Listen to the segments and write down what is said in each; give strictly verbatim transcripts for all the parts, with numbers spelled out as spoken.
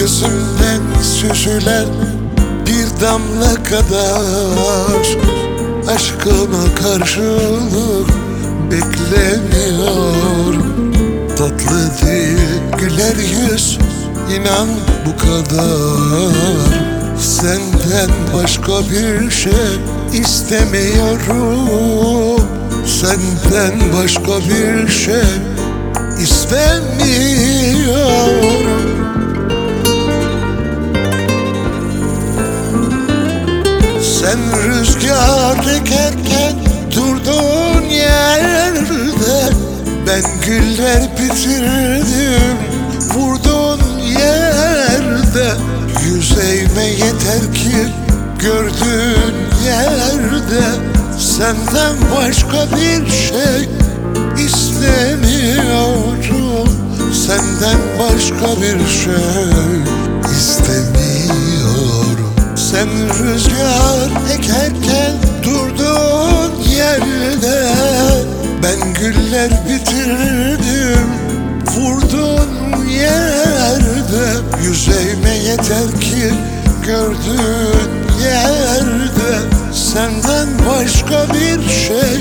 Gözümden süzülen bir damla kadar aşkıma karşılık beklemiyorum. Tatlı değil güler yüz, inan bu kadar. Senden başka bir şey istemiyorum. Senden başka bir şey istemiyorum. Sen rüzgar ekerken durduğun yerde ben güller bitirdim vurduğun yerde. Yüzeyime yeter ki gördüğün yerde senden başka bir şey istemiyorum. Senden başka bir şey istemiyorum. Sen rüzgar ekerken durduğun yerde ben güller bitirdim vurduğun yerde. Yüzeyime yeter ki gördüğün yerde senden başka bir şey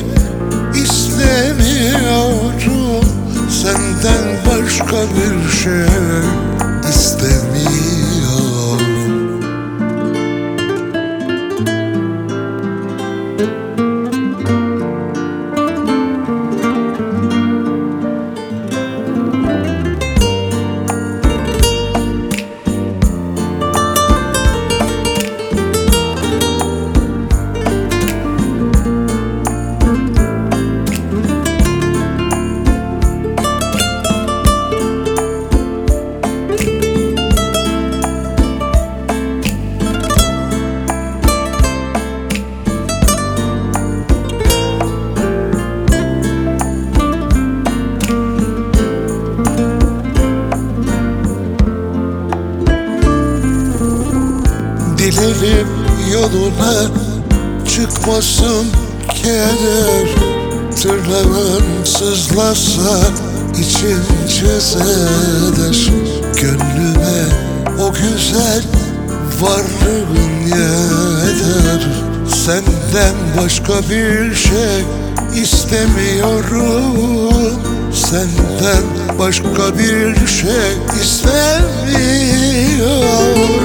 istemiyorum. Senden başka bir şey istemiyorum. Dilerim yoluna çıkmasın keder. Tırnağın sızlasa için çizer. Gönlüme o güzel varlığın yeter. Senden başka bir şey istemiyorum. Senden başka bir şey istemiyorum.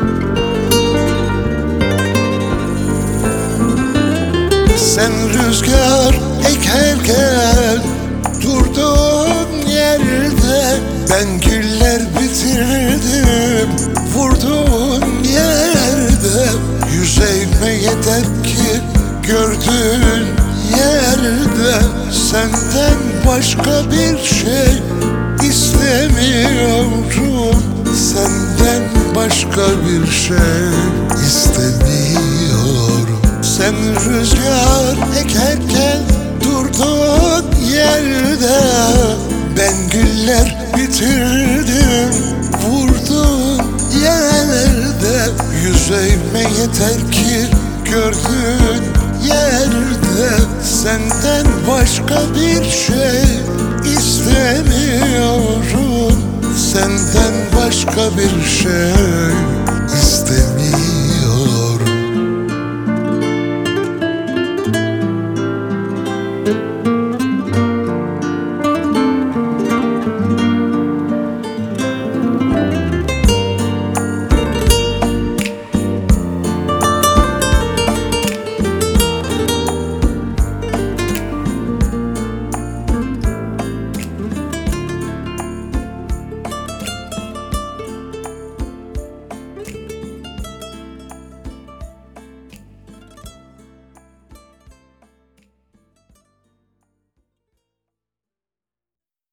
Sen rüzgar ekerken durduğun yerde ben güller bitirdim vurduğun yerde. Yüzeyime yeter ki gördüğün yerde senden başka bir şey istemiyorum. Senden başka bir şey istemiyorum. Sen rüzgar ekerken durduğun yerde ben güller bitirdim vurduğun yerde. Yüzeyime yeter ki gördüğün yerde senden başka bir şey istemiyorum. Senden başka bir şey